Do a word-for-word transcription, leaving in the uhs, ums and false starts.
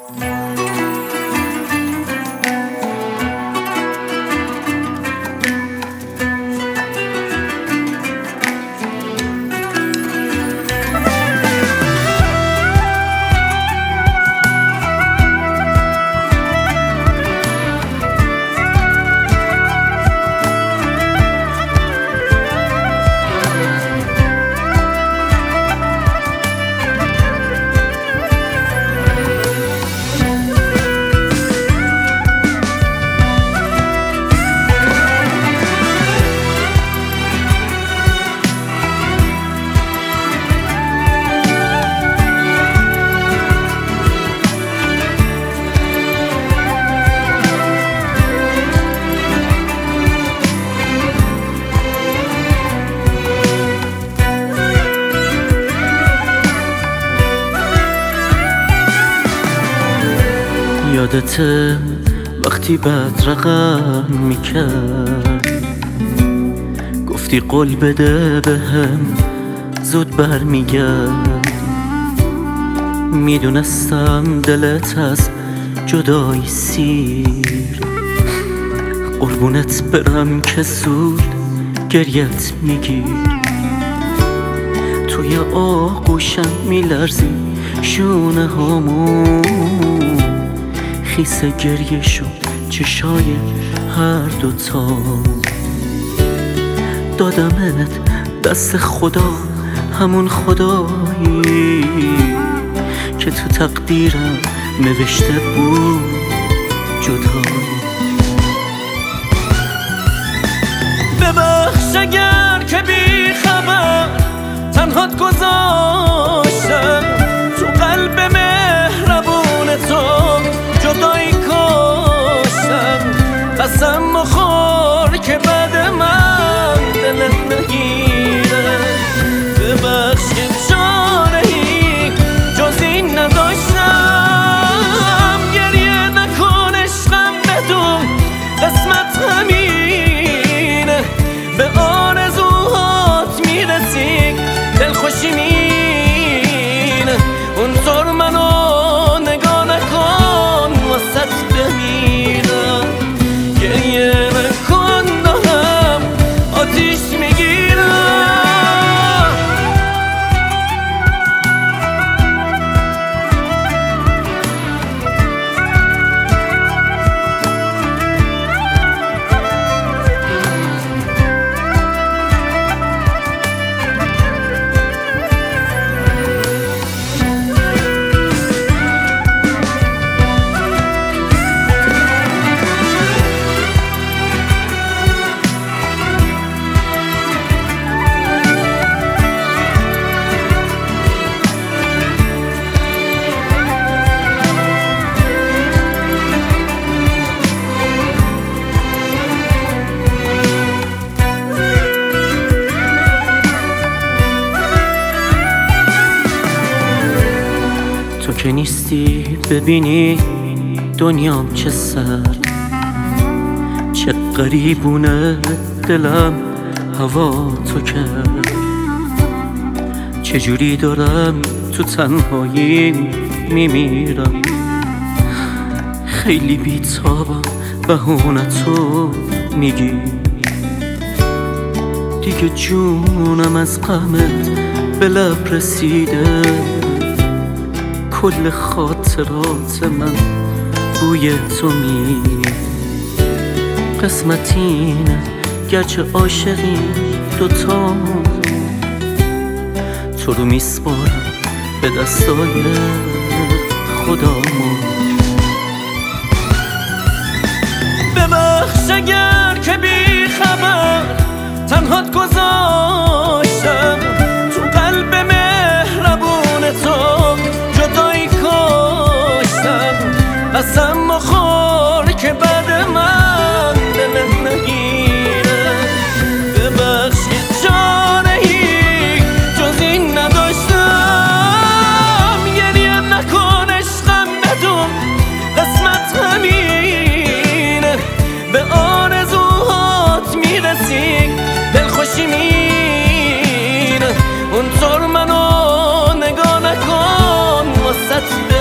یادته وقتی بد رقم میکرد گفتی قول بده بهم زود برمیگرد. میدونستم دلت از جدایی سیر، قربونت برم که زود گریت میگیر. توی آغوشم میلرزی شونه هامون، خیس گریه شد چشای هر دوتا. دادمت دست خدا، همون خدایی که تو تقدیرم نوشته بود جدا. ببخش اگر که بی خبر تنهات گذاشتم، تو قلب مهربون تو جدایی کاشتم. قسم مخور که بعد من دلت نگیره. ببخش که چاره‌ای جز این نداشتم. گریه نکن عشقم، بدون قسمت همینه. به آرزوهات میرسی دلخوشی مینه. اونطور منو نگاه نکن واسط بمیرم. گریه نکن دارم آتیش میگیرم. تو که نیستی ببینی دنیام چه سرد، چه غریبونه دلم هوا تو کرد. چجوری دارم تو تنهایی میمیرم. خیلی بیتابم بهونتو میگی. دیگه جونم از غمت به لب رسیده. کل خاطرات من بوی تو میده. قسمتینه گرچه عاشقی دوتا، تو رو میسپارم به دستای خدامون. ببخش اگر که بی خبر تنهات گذاشتم، تو قلب مهربون تو جدایی کاشتم. قسم مخور که بعد من دلت نگیره. ببخش که چاره‌ای جز این نداشتم. گریه نکن عشقم، بدون قسمت همینه. به آرزوهات میرسی دلخوشی مینه. اونطور منو نگاه نکن واسط